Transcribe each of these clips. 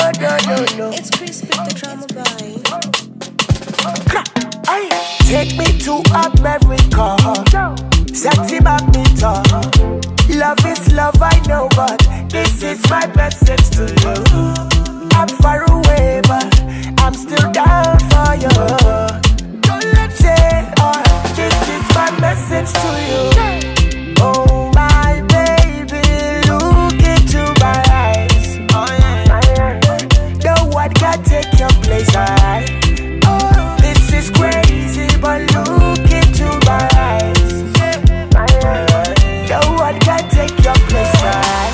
no. It's Chris with the drama boy. Take me to America. Sexy magneto. Love is love, I know, but this is my message to you. I'm far away, but I'm still down for you. Don't let say, this is my message to you. Oh my baby, look into my eyes. No one can take your place, alright? This is crazy, but look into my eyes. No one can take your place, alright?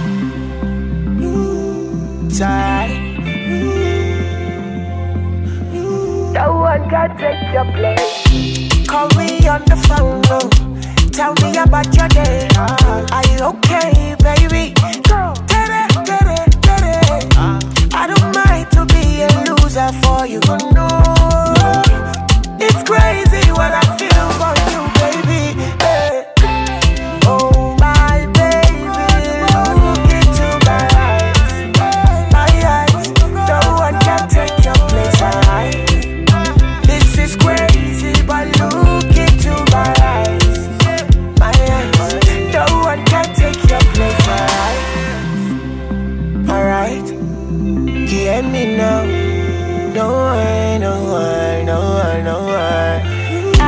No one can take your place. Call me on the phone, no. Tell me about your day. Are you okay, baby? I don't mind to be a loser for you, no. It's crazy what I feel for you, baby. Oh my baby, look into my eyes. My eyes, no one can take your place, alright? This is crazy, but look into my eyes. My eyes, no one can take your place, alright? Alright? Hear me now. No one, no one, no one, no one.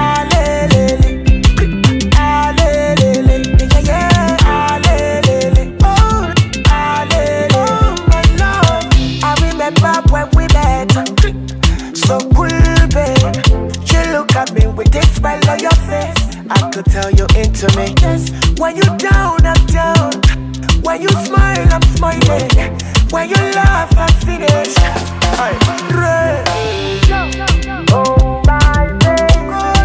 When we met, so cool, babe. You look at me with this smile on your face. I could tell you're into me. When you down, I'm down. When you smile, I'm smiling. When you laugh, I'm finished. Oh my baby,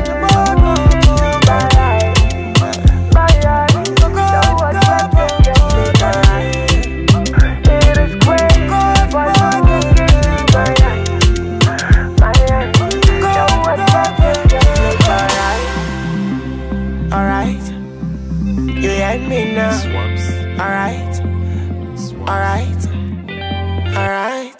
my eyes, no one can take your place. It is crazy, but look into my eyes. My eyes, no one can take your place. Alright, you hear me now. Alright, alright, alright.